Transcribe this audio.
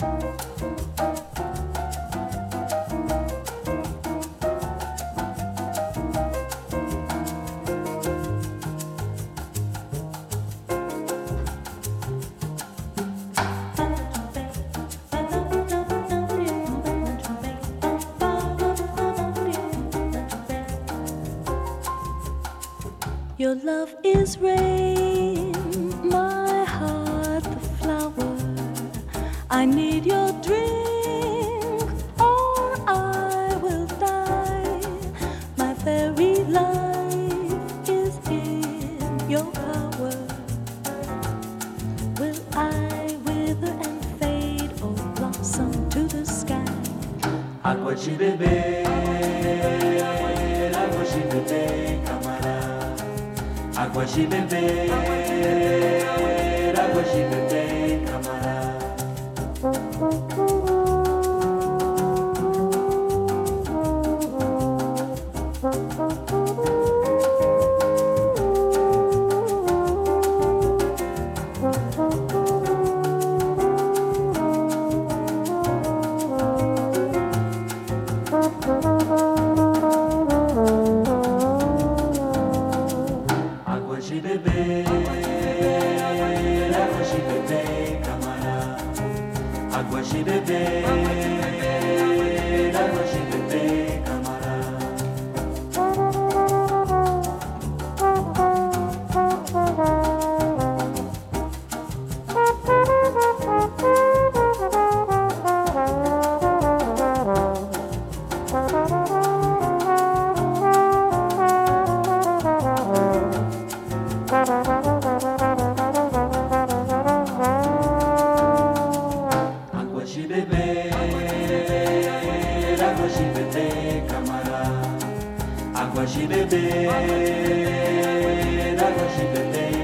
Your love is rain, my heart the flower. I need your drink or I will die. My very life is in your power. Will I wither and fade or blossom to the sky? Água de beber, água de beber, camarada. Água de beber, água de beber, camarada. Água de beber, água de beber, camarada. Água de beber, água de beber, camarada. Água de beber, água de beber, camarada. Água de beber, água de beber.